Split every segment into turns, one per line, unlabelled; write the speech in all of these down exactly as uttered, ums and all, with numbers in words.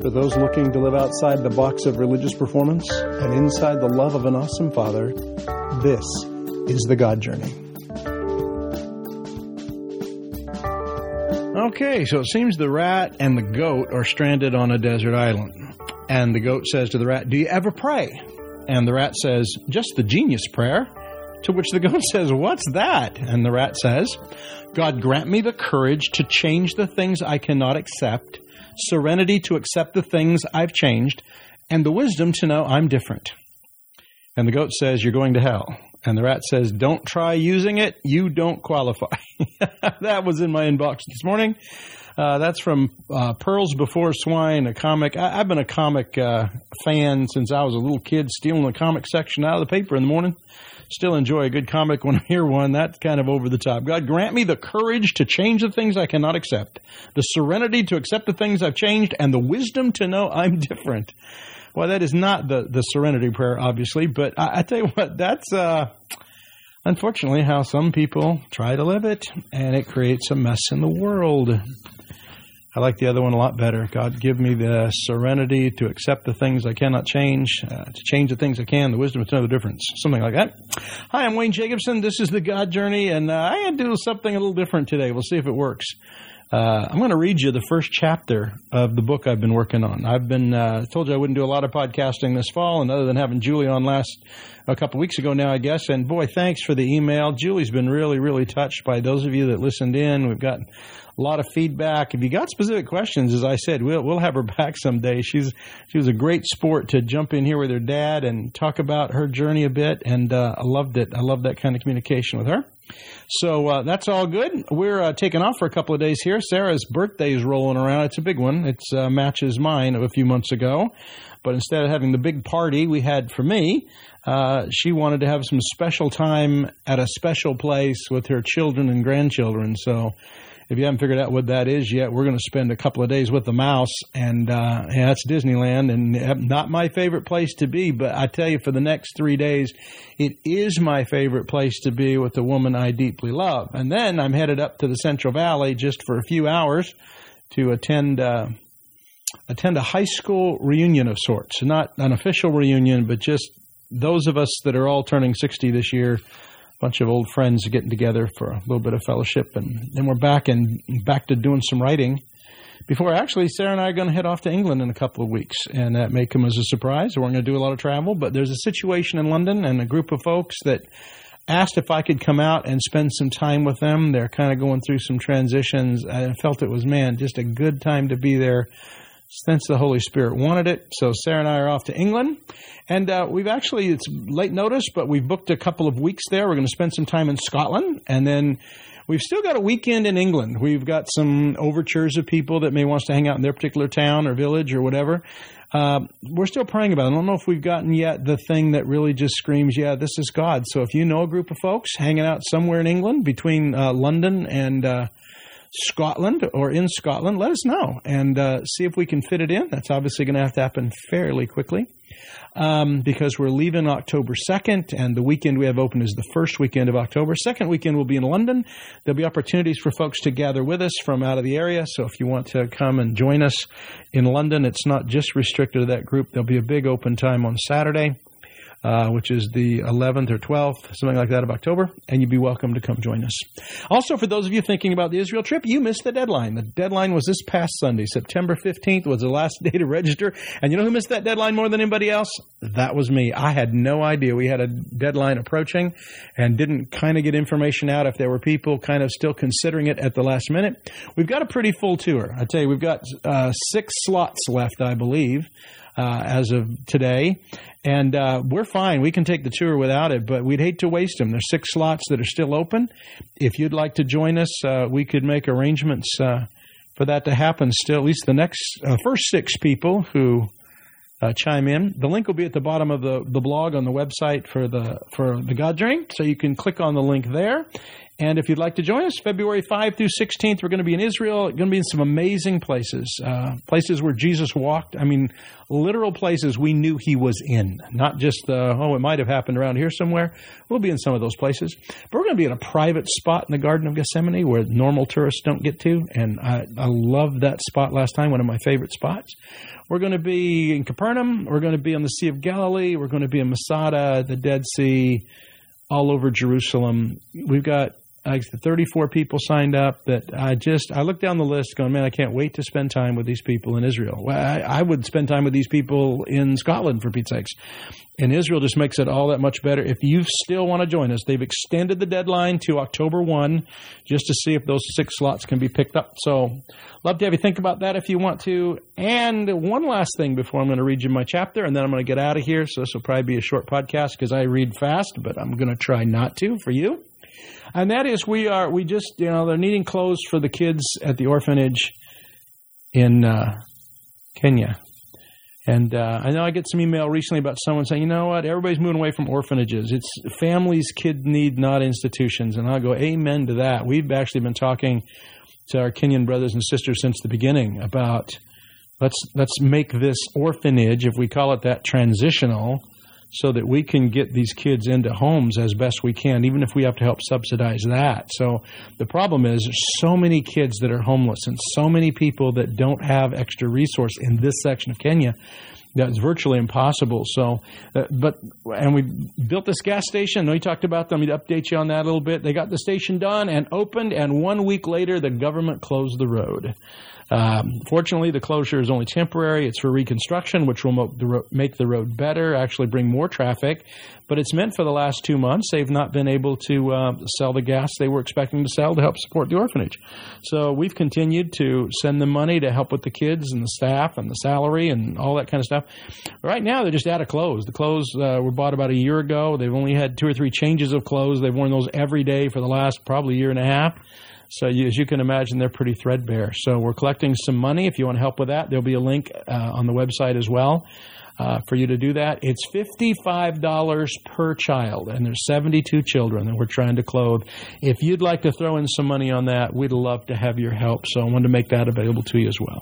For those looking to live outside the box of religious performance and inside the love of an awesome Father, this is the God Journey. Okay, so it seems the rat and the goat are stranded on a desert island. And the goat says to the rat, "Do you ever pray?" And the rat says, "Just the genius prayer." To which the goat says, "What's that?" And the rat says, "God grant me the courage to change the things I cannot accept, serenity to accept the things I've changed, and the wisdom to know I'm different." And the goat says, "You're going to hell." And the rat says, "Don't try using it. You don't qualify." That was in my inbox this morning. Uh, that's from uh, Pearls Before Swine, a comic. I, I've been a comic uh, fan since I was a little kid, stealing the comic section out of the paper in the morning. Still enjoy a good comic when I hear one. That's kind of over the top. God, grant me the courage to change the things I cannot accept, the serenity to accept the things I've changed, and the wisdom to know I'm different. Well, that is not the, the serenity prayer, obviously, but I, I tell you what, that's uh, unfortunately how some people try to live it, and it creates a mess in the world. I like the other one a lot better. God, give me the serenity to accept the things I cannot change, uh, to change the things I can, the wisdom to know the difference. Something like that. Hi, I'm Wayne Jacobson. This is the God Journey, and uh, I had to do something a little different today. We'll see if it works. Uh, I'm going to read you the first chapter of the book I've been working on. I've been uh, told you I wouldn't do a lot of podcasting this fall, and other than having Julie on last a couple weeks ago now, I guess. And boy, thanks for the email. Julie's been really, really touched by those of you that listened in. We've got a lot of feedback. If you got specific questions, as I said, we'll we'll have her back someday. She's she was a great sport to jump in here with her dad and talk about her journey a bit, and uh, I loved it. I love that kind of communication with her. So uh, that's all good. We're uh, taking off for a couple of days here. Sarah's birthday is rolling around. It's a big one. It uh, matches mine of a few months ago. But instead of having the big party we had for me, uh, she wanted to have some special time at a special place with her children and grandchildren. So if you haven't figured out what that is yet, we're going to spend a couple of days with the mouse, and uh, yeah, that's Disneyland, and not my favorite place to be, but I tell you, for the next three days, it is my favorite place to be with the woman I deeply love. And then I'm headed up to the Central Valley just for a few hours to attend uh, attend a high school reunion of sorts. Not an official reunion, but just those of us that are all turning sixty this year. Bunch of old friends getting together for a little bit of fellowship, and then we're back and back to doing some writing. Before actually, Sarah and I are going to head off to England in a couple of weeks, and that may come as a surprise. We're going to do a lot of travel, but there's a situation in London and a group of folks that asked if I could come out and spend some time with them. They're kind of going through some transitions. I felt it was, man, just a good time to be there. Since the Holy Spirit wanted it. So Sarah and I are off to England. And uh, we've actually, it's late notice, but we've booked a couple of weeks there. We're going to spend some time in Scotland. And then we've still got a weekend in England. We've got some overtures of people that may want us to hang out in their particular town or village or whatever. Uh, we're still praying about it. I don't know if we've gotten yet the thing that really just screams, yeah, this is God. So if you know a group of folks hanging out somewhere in England between uh, London and uh Scotland or in Scotland, let us know and uh, see if we can fit it in. That's obviously going to have to happen fairly quickly um, because we're leaving October second, and the weekend we have open is the first weekend of October. Second weekend will be in London. There'll be opportunities for folks to gather with us from out of the area. So if you want to come and join us in London, it's not just restricted to that group. There'll be a big open time on Saturday. Uh, which is the eleventh or twelfth, something like that, of October, and you'd be welcome to come join us. Also, for those of you thinking about the Israel trip, you missed the deadline. The deadline was this past Sunday. September fifteenth was the last day to register, and you know who missed that deadline more than anybody else? That was me. I had no idea we had a deadline approaching and didn't kind of get information out if there were people kind of still considering it at the last minute. We've got a pretty full tour. I tell you, we've got uh, six slots left, I believe. Uh, as of today, and uh, we're fine. We can take the tour without it, but we'd hate to waste them. There's six slots that are still open. If you'd like to join us, uh, we could make arrangements uh, for that to happen still, at least the next uh, first six people who uh, chime in. The link will be at the bottom of the, the blog on the website for the for the God Journey, so you can click on the link there And if you'd like to join us, February fifth through sixteenth, we're going to be in Israel. We're going to be in some amazing places, uh, places where Jesus walked. I mean, literal places we knew he was in, not just, uh, oh, it might have happened around here somewhere. We'll be in some of those places. But we're going to be in a private spot in the Garden of Gethsemane where normal tourists don't get to. And I, I loved that spot last time, one of my favorite spots. We're going to be in Capernaum. We're going to be on the Sea of Galilee. We're going to be in Masada, the Dead Sea, all over Jerusalem. We've got like thirty-four people signed up that I just, I looked down the list going, man, I can't wait to spend time with these people in Israel. Well, I, I would spend time with these people in Scotland, for Pete's sakes. And Israel just makes it all that much better. If you still want to join us, they've extended the deadline to October first just to see if those six slots can be picked up. So love to have you think about that if you want to. And one last thing before I'm going to read you my chapter, and then I'm going to get out of here. So this will probably be a short podcast because I read fast, but I'm going to try not to for you. And that is, we are, we just, you know, they're needing clothes for the kids at the orphanage in uh, Kenya. And uh, I know I get some email recently about someone saying, you know what, everybody's moving away from orphanages. It's families, kids need, not institutions. And I'll go, amen to that. We've actually been talking to our Kenyan brothers and sisters since the beginning about let's let's make this orphanage, if we call it that, transitional, so that we can get these kids into homes as best we can, even if we have to help subsidize that. So the problem is there's so many kids that are homeless and so many people that don't have extra resource in this section of Kenya that it's virtually impossible. So, uh, but, and we built this gas station. I know you talked about them. We'd update you on that a little bit. They got the station done and opened, and one week later, the government closed the road. Um, fortunately, the closure is only temporary. It's for reconstruction, which will mo- the ro- make the road better, actually bring more traffic. But it's meant for the last two months. They've not been able to uh, sell the gas they were expecting to sell to help support the orphanage. So we've continued to send them money to help with the kids and the staff and the salary and all that kind of stuff. Right now, they're just out of clothes. The clothes uh, were bought about a year ago. They've only had two or three changes of clothes. They've worn those every day for the last probably year and a half. So you, as you can imagine, they're pretty threadbare. So we're collecting some money. If you want to help with that, there'll be a link uh, on the website as well uh, for you to do that. It's fifty-five dollars per child, and there's seventy-two children that we're trying to clothe. If you'd like to throw in some money on that, we'd love to have your help. So I wanted to make that available to you as well.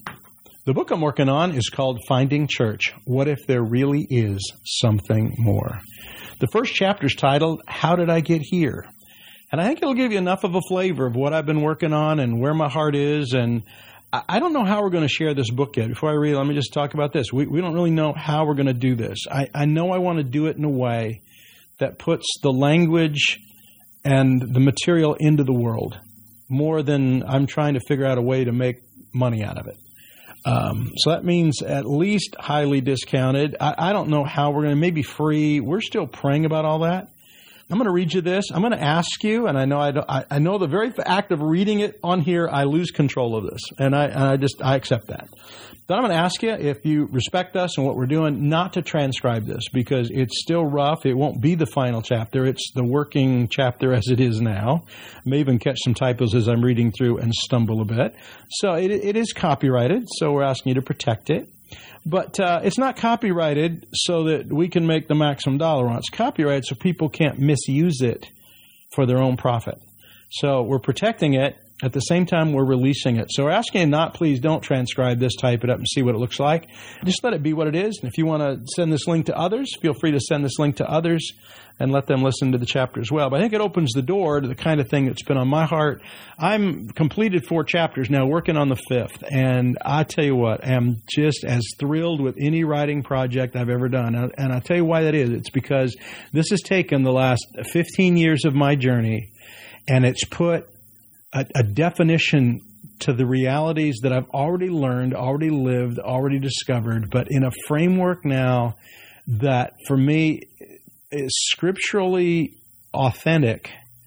The book I'm working on is called Finding Church, What If There Really Is Something More? The first chapter is titled, How Did I Get Here? And I think it'll give you enough of a flavor of what I've been working on and where my heart is. And I don't know how we're going to share this book yet. Before I read, let me just talk about this. We, we don't really know how we're going to do this. I, I know I want to do it in a way that puts the language and the material into the world more than I'm trying to figure out a way to make money out of it. Um, so that means at least highly discounted. I, I don't know how we're going to, maybe free. We're still praying about all that. I'm going to read you this. I'm going to ask you, and I know I, don't, I, I know the very act of reading it on here, I lose control of this, and I, and I just I accept that. But I'm going to ask you, if you respect us and what we're doing, not to transcribe this because it's still rough. It won't be the final chapter. It's the working chapter as it is now. I may even catch some typos as I'm reading through and stumble a bit. So it, it is copyrighted, so we're asking you to protect it. But uh, it's not copyrighted so that we can make the maximum dollar on it. It's copyrighted so people can't misuse it for their own profit. So we're protecting it. At the same time, we're releasing it. So we're asking you not, please don't transcribe this, type it up, and see what it looks like. Just let it be what it is. And if you want to send this link to others, feel free to send this link to others and let them listen to the chapter as well. But I think it opens the door to the kind of thing that's been on my heart. I'm completed four chapters now, working on the fifth. And I tell you what, I'm just as thrilled with any writing project I've ever done. And I'll tell you why that is. It's because this has taken the last fifteen years of my journey, and it's put A, a definition to the realities that I've already learned, already lived, already discovered, but in a framework now that for me is scripturally authentic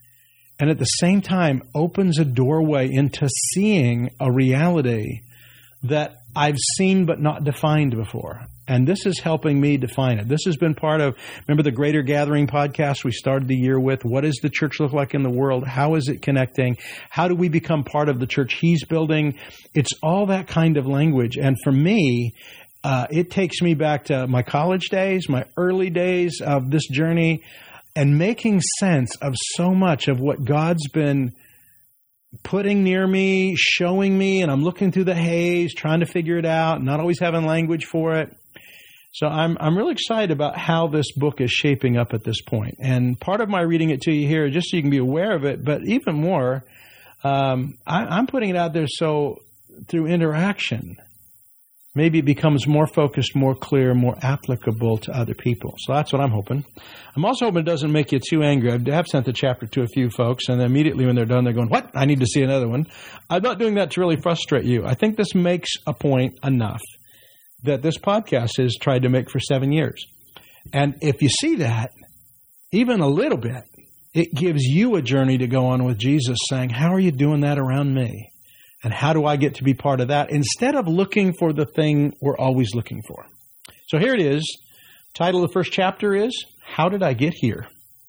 and at the same time opens a doorway into seeing a reality that I've seen but not defined before. And this is helping me define it. This has been part of, remember the Greater Gathering podcast we started the year with? What does the church look like in the world? How is it connecting? How do we become part of the church he's building? It's all that kind of language. And for me, uh, it takes me back to my college days, my early days of this journey. and making sense of so much of what God's been putting near me, showing me, and I'm looking through the haze, trying to figure it out, not always having language for it. So I'm I'm really excited about how this book is shaping up at this point. And part of my reading it to you here, just so you can be aware of it, but even more, um, I, I'm putting it out there so through interaction, maybe it becomes more focused, more clear, more applicable to other people. So that's what I'm hoping. I'm also hoping it doesn't make you too angry. I have sent the chapter to a few folks, and immediately when they're done, they're going, what? I need to see another one. I'm not doing that to really frustrate you. I think this makes a point enough that this podcast has tried to make for seven years. And if you see that, even a little bit, it gives you a journey to go on with Jesus saying, how are you doing that around me? And how do I get to be part of that? Instead of looking for the thing we're always looking for. So here it is. Title of the first chapter is, How Did I Get Here?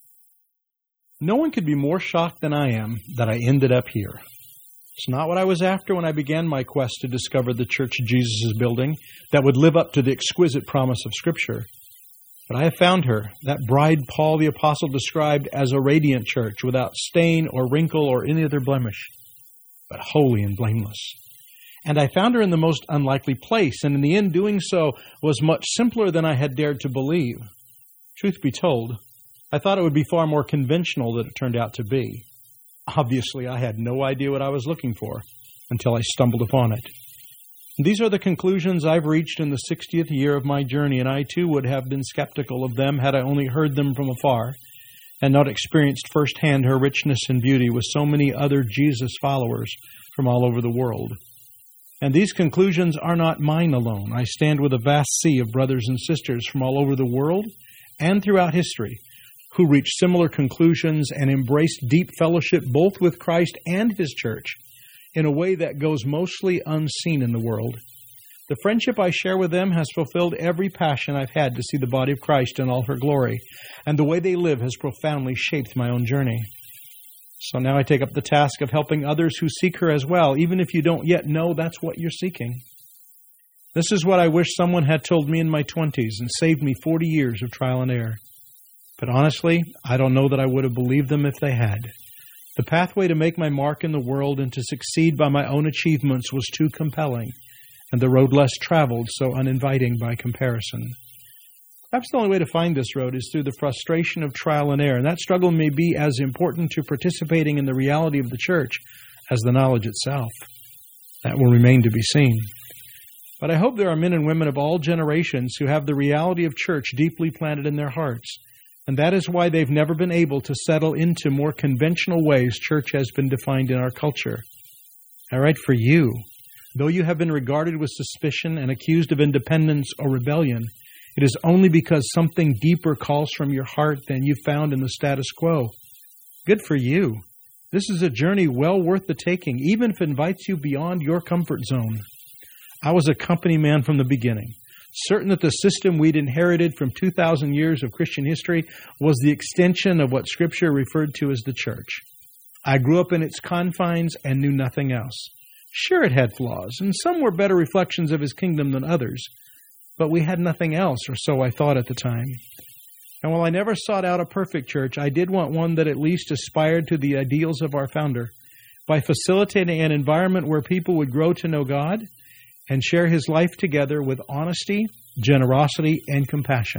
No one could be more shocked than I am that I ended up here. It's not what I was after when I began my quest to discover the church Jesus is building that would live up to the exquisite promise of Scripture. But I have found her, that bride Paul the Apostle described as a radiant church without stain or wrinkle or any other blemish, but holy and blameless. And I found her in the most unlikely place, and in the end doing so was much simpler than I had dared to believe. Truth be told, I thought it would be far more conventional than it turned out to be. Obviously, I had no idea what I was looking for until I stumbled upon it. These are the conclusions I've reached in the sixtieth year of my journey, and I too would have been skeptical of them had I only heard them from afar and not experienced firsthand her richness and beauty with so many other Jesus followers from all over the world. And these conclusions are not mine alone. I stand with a vast sea of brothers and sisters from all over the world and throughout history who reached similar conclusions and embraced deep fellowship both with Christ and His church in a way that goes mostly unseen in the world. The friendship I share with them has fulfilled every passion I've had to see the body of Christ in all her glory, and the way they live has profoundly shaped my own journey. So now I take up the task of helping others who seek her as well, even if you don't yet know that's what you're seeking. This is what I wish someone had told me in my twenties and saved me forty years of trial and error. But honestly, I don't know that I would have believed them if they had. The pathway to make my mark in the world and to succeed by my own achievements was too compelling, and the road less traveled so uninviting by comparison. Perhaps the only way to find this road is through the frustration of trial and error, and that struggle may be as important to participating in the reality of the church as the knowledge itself. That will remain to be seen. But I hope there are men and women of all generations who have the reality of church deeply planted in their hearts, and that is why they've never been able to settle into more conventional ways church has been defined in our culture. I write for you. Though you have been regarded with suspicion and accused of independence or rebellion, it is only because something deeper calls from your heart than you found in the status quo. Good for you. This is a journey well worth the taking, even if it invites you beyond your comfort zone. I was a company man from the beginning, certain that the system we'd inherited from two thousand years of Christian history was the extension of what Scripture referred to as the church. I grew up in its confines and knew nothing else. Sure, it had flaws, and some were better reflections of His kingdom than others, but we had nothing else, or so I thought at the time. And while I never sought out a perfect church, I did want one that at least aspired to the ideals of our founder by facilitating an environment where people would grow to know God and share His life together with honesty, generosity, and compassion.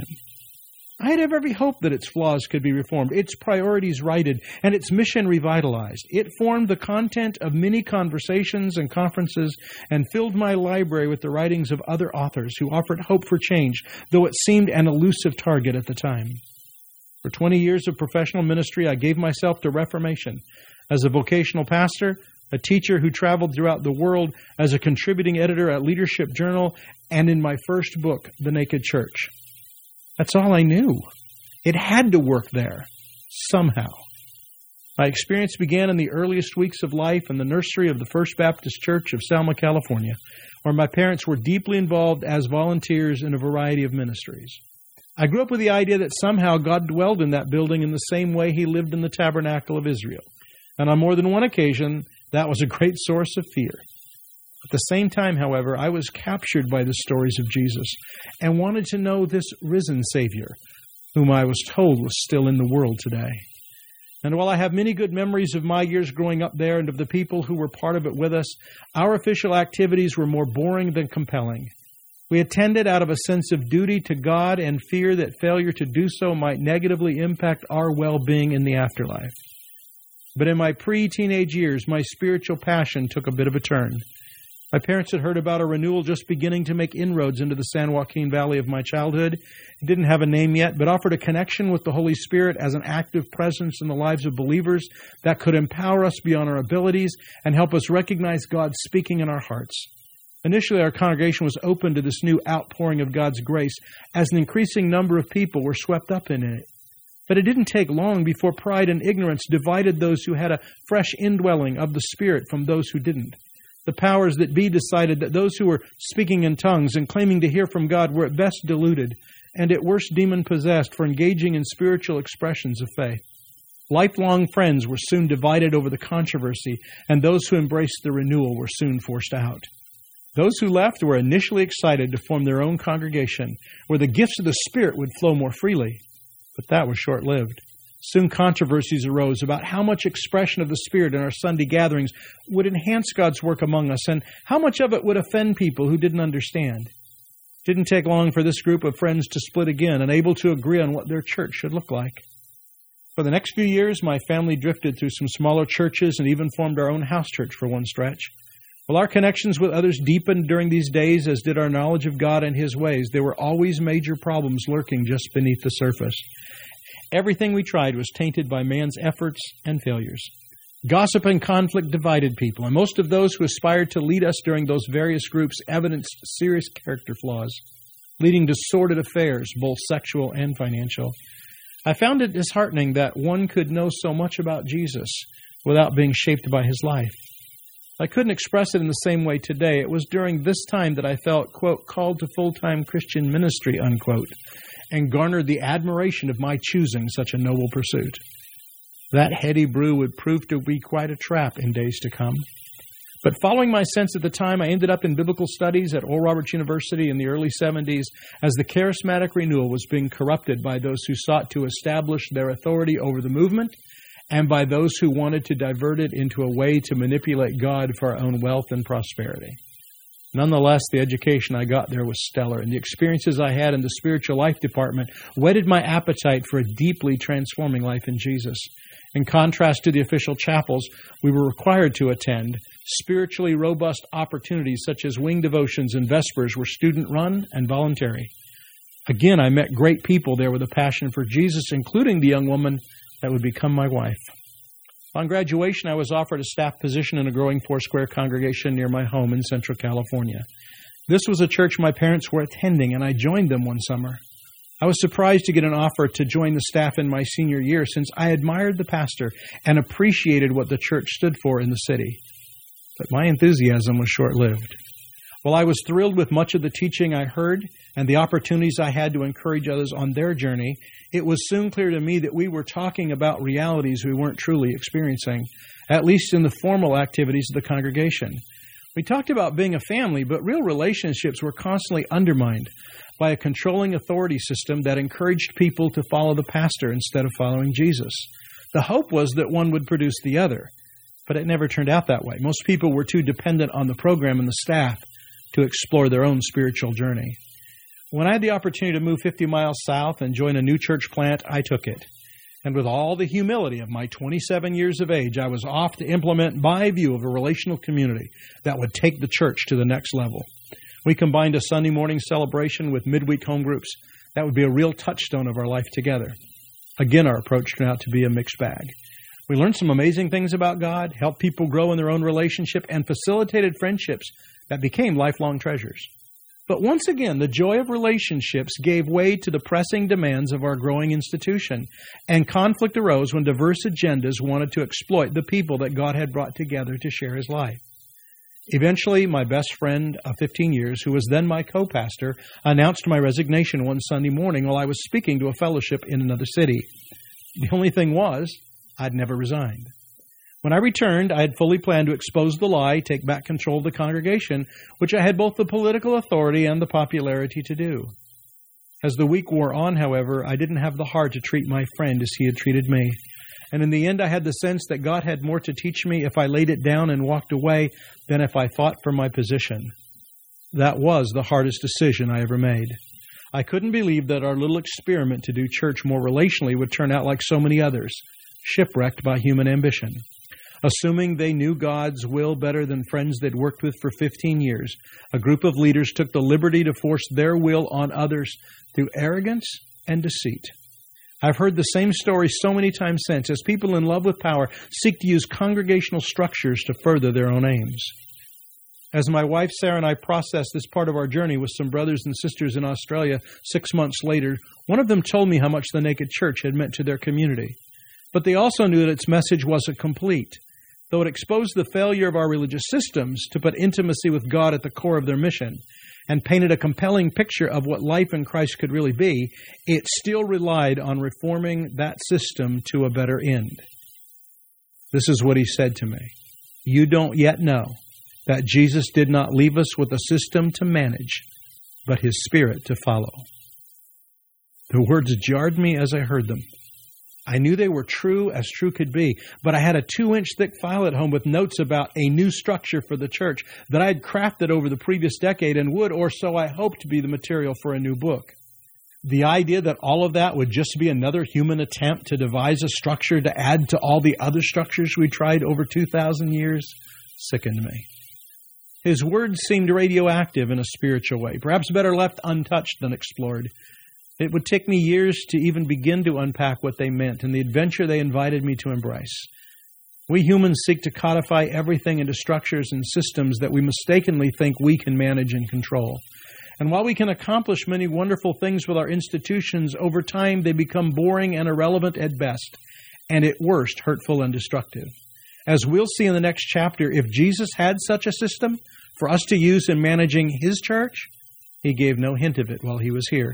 I had every hope that its flaws could be reformed, its priorities righted, and its mission revitalized. It formed the content of many conversations and conferences and filled my library with the writings of other authors who offered hope for change, though it seemed an elusive target at the time. For twenty years of professional ministry, I gave myself to Reformation as a vocational pastor, a teacher who traveled throughout the world, as a contributing editor at Leadership Journal, and in my first book, The Naked Church. That's all I knew. It had to work there, somehow. My experience began in the earliest weeks of life in the nursery of the First Baptist Church of Selma, California, where my parents were deeply involved as volunteers in a variety of ministries. I grew up with the idea that somehow God dwelled in that building in the same way He lived in the tabernacle of Israel. And on more than one occasion, that was a great source of fear. At the same time, however, I was captured by the stories of Jesus and wanted to know this risen Savior, whom I was told was still in the world today. And while I have many good memories of my years growing up there and of the people who were part of it with us, our official activities were more boring than compelling. We attended out of a sense of duty to God and fear that failure to do so might negatively impact our well-being in the afterlife. But in my pre-teenage years, my spiritual passion took a bit of a turn. My parents had heard about a renewal just beginning to make inroads into the San Joaquin Valley of my childhood. It didn't have a name yet, but offered a connection with the Holy Spirit as an active presence in the lives of believers that could empower us beyond our abilities and help us recognize God speaking in our hearts. Initially, our congregation was open to this new outpouring of God's grace as an increasing number of people were swept up in it. But it didn't take long before pride and ignorance divided those who had a fresh indwelling of the Spirit from those who didn't. The powers that be decided that those who were speaking in tongues and claiming to hear from God were at best deluded and at worst demon-possessed for engaging in spiritual expressions of faith. Lifelong friends were soon divided over the controversy, and those who embraced the renewal were soon forced out. Those who left were initially excited to form their own congregation, where the gifts of the Spirit would flow more freely. But that was short-lived. Soon controversies arose about how much expression of the Spirit in our Sunday gatherings would enhance God's work among us and how much of it would offend people who didn't understand. It didn't take long for this group of friends to split again, unable to agree on what their church should look like. For the next few years, my family drifted through some smaller churches and even formed our own house church for one stretch. While our connections with others deepened during these days, as did our knowledge of God and His ways, there were always major problems lurking just beneath the surface. Everything we tried was tainted by man's efforts and failures. Gossip and conflict divided people, and most of those who aspired to lead us during those various groups evidenced serious character flaws, leading to sordid affairs, both sexual and financial. I found it disheartening that one could know so much about Jesus without being shaped by His life. I couldn't express it in the same way today. It was during this time that I felt, quote, called to full-time Christian ministry, unquote, and garnered the admiration of my choosing such a noble pursuit. That heady brew would prove to be quite a trap in days to come. But following my sense at the time, I ended up in biblical studies at Oral Roberts University in the early seventies as the charismatic renewal was being corrupted by those who sought to establish their authority over the movement and by those who wanted to divert it into a way to manipulate God for our own wealth and prosperity. Nonetheless, the education I got there was stellar, and the experiences I had in the spiritual life department whetted my appetite for a deeply transforming life in Jesus. In contrast to the official chapels we were required to attend, spiritually robust opportunities such as wing devotions and vespers were student-run and voluntary. Again, I met great people there with a passion for Jesus, including the young woman that would become my wife. On graduation, I was offered a staff position in a growing Foursquare congregation near my home in Central California. This was a church my parents were attending, and I joined them one summer. I was surprised to get an offer to join the staff in my senior year since I admired the pastor and appreciated what the church stood for in the city. But my enthusiasm was short-lived. While I was thrilled with much of the teaching I heard and the opportunities I had to encourage others on their journey, it was soon clear to me that we were talking about realities we weren't truly experiencing, at least in the formal activities of the congregation. We talked about being a family, but real relationships were constantly undermined by a controlling authority system that encouraged people to follow the pastor instead of following Jesus. The hope was that one would produce the other, but it never turned out that way. Most people were too dependent on the program and the staff to explore their own spiritual journey. When I had the opportunity to move fifty miles south and join a new church plant, I took it. And with all the humility of my twenty-seven years of age, I was off to implement my view of a relational community that would take the church to the next level. We combined a Sunday morning celebration with midweek home groups. That would be a real touchstone of our life together. Again, our approach turned out to be a mixed bag. We learned some amazing things about God, helped people grow in their own relationship, and facilitated friendships that became lifelong treasures. But once again, the joy of relationships gave way to the pressing demands of our growing institution, and conflict arose when diverse agendas wanted to exploit the people that God had brought together to share His life. Eventually, my best friend of fifteen years, who was then my co-pastor, announced my resignation one Sunday morning while I was speaking to a fellowship in another city. The only thing was, I'd never resigned. When I returned, I had fully planned to expose the lie, take back control of the congregation, which I had both the political authority and the popularity to do. As the week wore on, however, I didn't have the heart to treat my friend as he had treated me. And in the end, I had the sense that God had more to teach me if I laid it down and walked away than if I fought for my position. That was the hardest decision I ever made. I couldn't believe that our little experiment to do church more relationally would turn out like so many others, shipwrecked by human ambition. Assuming they knew God's will better than friends they'd worked with for fifteen years, a group of leaders took the liberty to force their will on others through arrogance and deceit. I've heard the same story so many times since, as people in love with power seek to use congregational structures to further their own aims. As my wife Sarah and I processed this part of our journey with some brothers and sisters in Australia six months later, one of them told me how much the Naked Church had meant to their community. But they also knew that its message wasn't complete. Though it exposed the failure of our religious systems to put intimacy with God at the core of their mission and painted a compelling picture of what life in Christ could really be, it still relied on reforming that system to a better end. This is what he said to me. You don't yet know that Jesus did not leave us with a system to manage, but his Spirit to follow. The words jarred me as I heard them. I knew they were true as true could be, but I had a two-inch thick file at home with notes about a new structure for the church that I had crafted over the previous decade and would, or so I hoped, be the material for a new book. The idea that all of that would just be another human attempt to devise a structure to add to all the other structures we tried over two thousand years sickened me. His words seemed radioactive in a spiritual way, perhaps better left untouched than explored. It would take me years to even begin to unpack what they meant and the adventure they invited me to embrace. We humans seek to codify everything into structures and systems that we mistakenly think we can manage and control. And while we can accomplish many wonderful things with our institutions, over time they become boring and irrelevant at best, and at worst hurtful and destructive. As we'll see in the next chapter, if Jesus had such a system for us to use in managing his church, he gave no hint of it while he was here.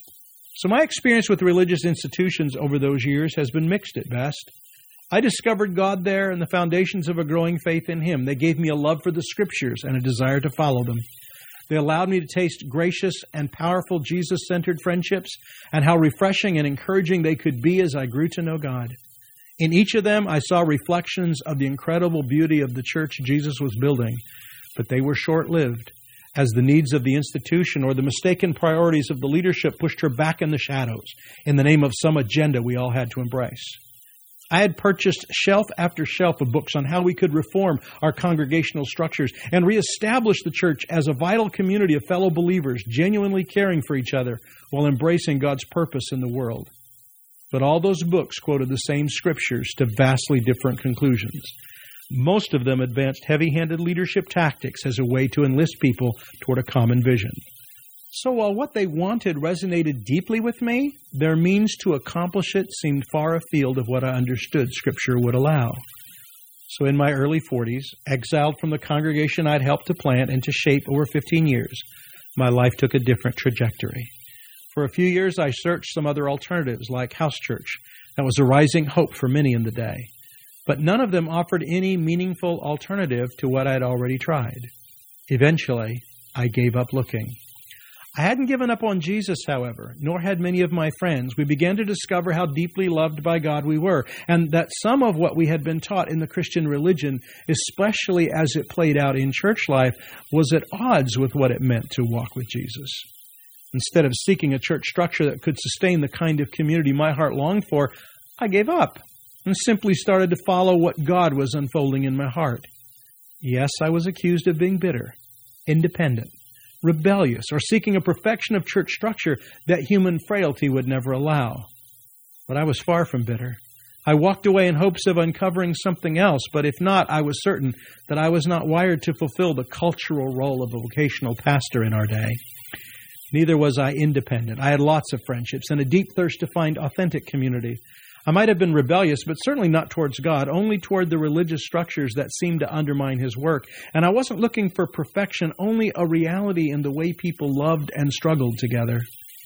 So my experience with religious institutions over those years has been mixed at best. I discovered God there and the foundations of a growing faith in him. They gave me a love for the Scriptures and a desire to follow them. They allowed me to taste gracious and powerful Jesus-centered friendships and how refreshing and encouraging they could be as I grew to know God. In each of them, I saw reflections of the incredible beauty of the church Jesus was building, but they were short-lived, as the needs of the institution or the mistaken priorities of the leadership pushed her back in the shadows in the name of some agenda we all had to embrace. I had purchased shelf after shelf of books on how we could reform our congregational structures and reestablish the church as a vital community of fellow believers, genuinely caring for each other while embracing God's purpose in the world. But all those books quoted the same scriptures to vastly different conclusions. Most of them advanced heavy-handed leadership tactics as a way to enlist people toward a common vision. So while what they wanted resonated deeply with me, their means to accomplish it seemed far afield of what I understood Scripture would allow. So in my early forties, exiled from the congregation I'd helped to plant and to shape over fifteen years, my life took a different trajectory. For a few years, I searched some other alternatives like house church. That was a rising hope for many in the day. But none of them offered any meaningful alternative to what I'd already tried. Eventually, I gave up looking. I hadn't given up on Jesus, however, nor had many of my friends. We began to discover how deeply loved by God we were, and that some of what we had been taught in the Christian religion, especially as it played out in church life, was at odds with what it meant to walk with Jesus. Instead of seeking a church structure that could sustain the kind of community my heart longed for, I gave up and simply started to follow what God was unfolding in my heart. Yes, I was accused of being bitter, independent, rebellious, or seeking a perfection of church structure that human frailty would never allow. But I was far from bitter. I walked away in hopes of uncovering something else, but if not, I was certain that I was not wired to fulfill the cultural role of a vocational pastor in our day. Neither was I independent. I had lots of friendships and a deep thirst to find authentic community. I might have been rebellious, but certainly not towards God, only toward the religious structures that seemed to undermine his work. And I wasn't looking for perfection, only a reality in the way people loved and struggled together.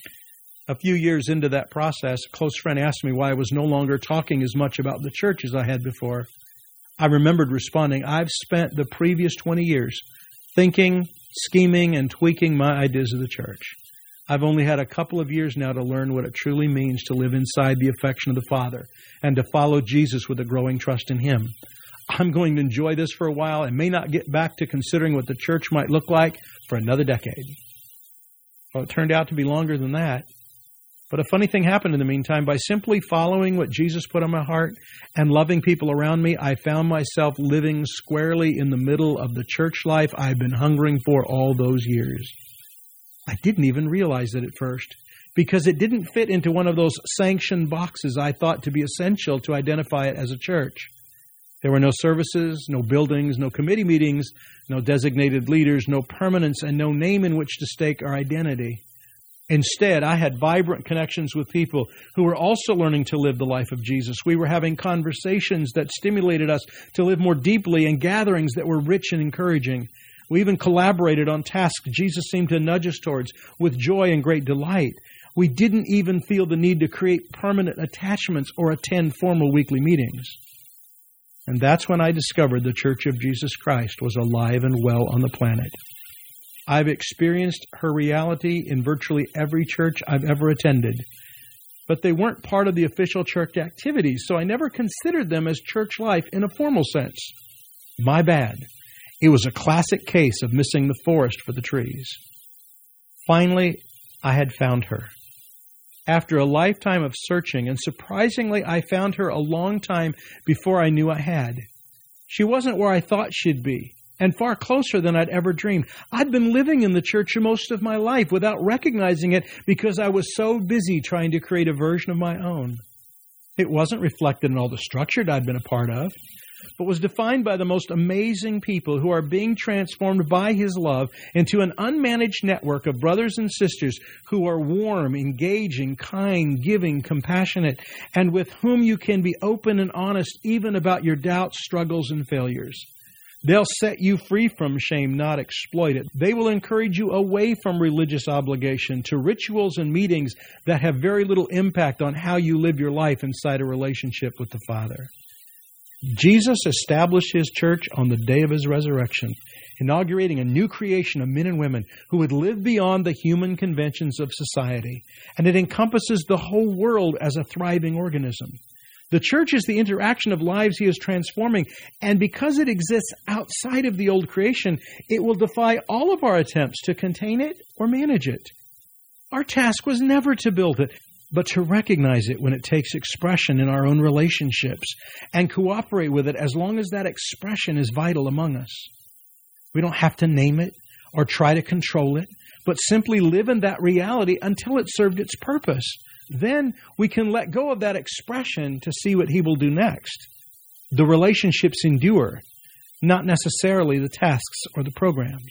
A few years into that process, a close friend asked me why I was no longer talking as much about the church as I had before. I remembered responding, I've spent the previous twenty years thinking, scheming, and tweaking my ideas of the church. I've only had a couple of years now to learn what it truly means to live inside the affection of the Father and to follow Jesus with a growing trust in Him. I'm going to enjoy this for a while and may not get back to considering what the church might look like for another decade. Well, it turned out to be longer than that. But a funny thing happened in the meantime. By simply following what Jesus put on my heart and loving people around me, I found myself living squarely in the middle of the church life I've been hungering for all those years. I didn't even realize it at first because it didn't fit into one of those sanctioned boxes I thought to be essential to identify it as a church. There were no services, no buildings, no committee meetings, no designated leaders, no permanence, and no name in which to stake our identity. Instead, I had vibrant connections with people who were also learning to live the life of Jesus. We were having conversations that stimulated us to live more deeply and gatherings that were rich and encouraging. We even collaborated on tasks Jesus seemed to nudge us towards with joy and great delight. We didn't even feel the need to create permanent attachments or attend formal weekly meetings. And that's when I discovered the Church of Jesus Christ was alive and well on the planet. I've experienced her reality in virtually every church I've ever attended. But they weren't part of the official church activities, so I never considered them as church life in a formal sense. My bad. It was a classic case of missing the forest for the trees. Finally, I had found her. After a lifetime of searching, and surprisingly, I found her a long time before I knew I had. She wasn't where I thought she'd be, and far closer than I'd ever dreamed. I'd been living in the church most of my life without recognizing it because I was so busy trying to create a version of my own. It wasn't reflected in all the structure I'd been a part of, but was defined by the most amazing people who are being transformed by His love into an unmanaged network of brothers and sisters who are warm, engaging, kind, giving, compassionate, and with whom you can be open and honest even about your doubts, struggles, and failures. They'll set you free from shame, not exploit it. They will encourage you away from religious obligation to rituals and meetings that have very little impact on how you live your life inside a relationship with the Father. Jesus established His church on the day of His resurrection, inaugurating a new creation of men and women who would live beyond the human conventions of society. And it encompasses the whole world as a thriving organism. The church is the interaction of lives He is transforming, and because it exists outside of the old creation, it will defy all of our attempts to contain it or manage it. Our task was never to build it, but to recognize it when it takes expression in our own relationships and cooperate with it as long as that expression is vital among us. We don't have to name it or try to control it, but simply live in that reality until it served its purpose. Then we can let go of that expression to see what He will do next. The relationships endure, not necessarily the tasks or the programs.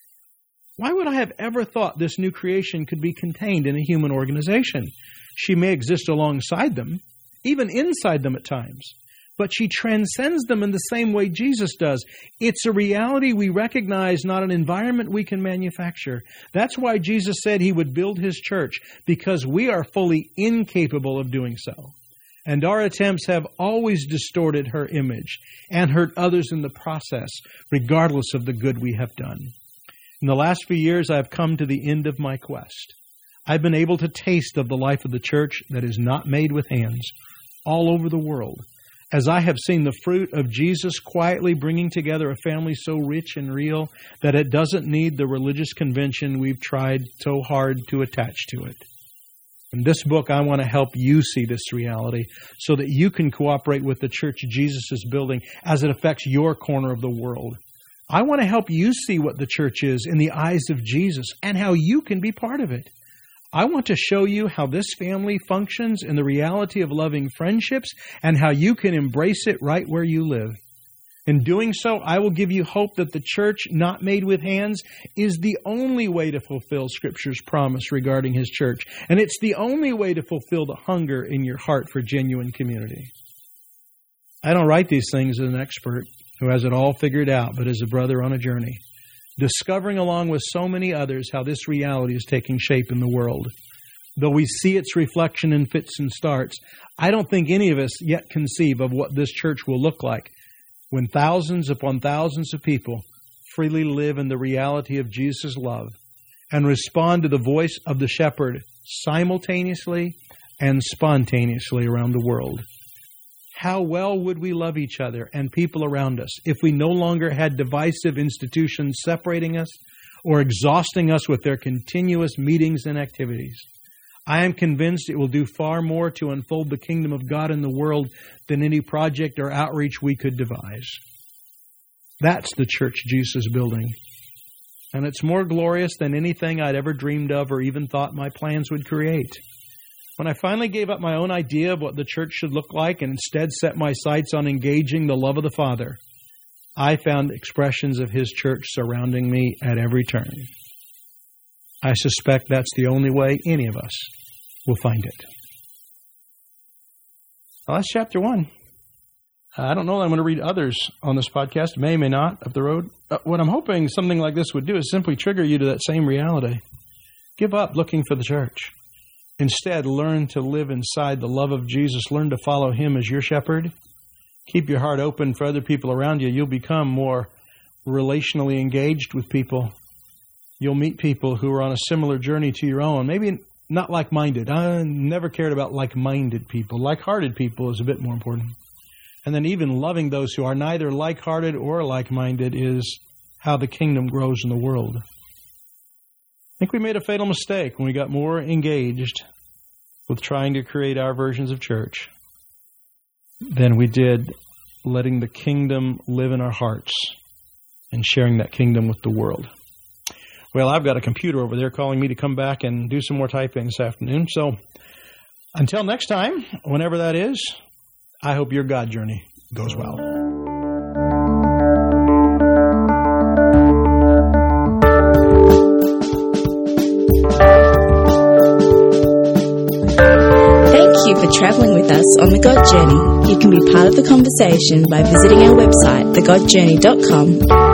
Why would I have ever thought this new creation could be contained in a human organization? She may exist alongside them, even inside them at times, but she transcends them in the same way Jesus does. It's a reality we recognize, not an environment we can manufacture. That's why Jesus said He would build His church, because we are fully incapable of doing so. And our attempts have always distorted her image and hurt others in the process, regardless of the good we have done. In the last few years, I've come to the end of my quest. I've been able to taste of the life of the church that is not made with hands all over the world, as I have seen the fruit of Jesus quietly bringing together a family so rich and real that it doesn't need the religious convention we've tried so hard to attach to it. In this book, I want to help you see this reality so that you can cooperate with the church Jesus is building as it affects your corner of the world. I want to help you see what the church is in the eyes of Jesus and how you can be part of it. I want to show you how this family functions in the reality of loving friendships and how you can embrace it right where you live. In doing so, I will give you hope that the church not made with hands is the only way to fulfill Scripture's promise regarding His church. And it's the only way to fulfill the hunger in your heart for genuine community. I don't write these things as an expert who has it all figured out, but as a brother on a journey, discovering along with so many others how this reality is taking shape in the world. Though we see its reflection in fits and starts, I don't think any of us yet conceive of what this church will look like when thousands upon thousands of people freely live in the reality of Jesus' love and respond to the voice of the shepherd simultaneously and spontaneously around the world. How well would we love each other and people around us if we no longer had divisive institutions separating us or exhausting us with their continuous meetings and activities? I am convinced it will do far more to unfold the kingdom of God in the world than any project or outreach we could devise. That's the church Jesus is building. And it's more glorious than anything I'd ever dreamed of or even thought my plans would create. When I finally gave up my own idea of what the church should look like and instead set my sights on engaging the love of the Father, I found expressions of His church surrounding me at every turn. I suspect that's the only way any of us will find it. Well, that's chapter one. I don't know that I'm going to read others on this podcast. May, may not, up the road. Uh, what I'm hoping something like this would do is simply trigger you to that same reality. Give up looking for the church. Instead, learn to live inside the love of Jesus. Learn to follow Him as your shepherd. Keep your heart open for other people around you. You'll become more relationally engaged with people. You'll meet people who are on a similar journey to your own. Maybe not like-minded. I never cared about like-minded people. Like-hearted people is a bit more important. And then even loving those who are neither like-hearted or like-minded is how the kingdom grows in the world. I think we made a fatal mistake when we got more engaged with trying to create our versions of church than we did letting the kingdom live in our hearts and sharing that kingdom with the world. Well, I've got a computer over there calling me to come back and do some more typing this afternoon. So until next time, whenever that is, I hope your God journey goes well.
Thank you for traveling with us on The God Journey. You can be part of the conversation by visiting our website, the god journey dot com,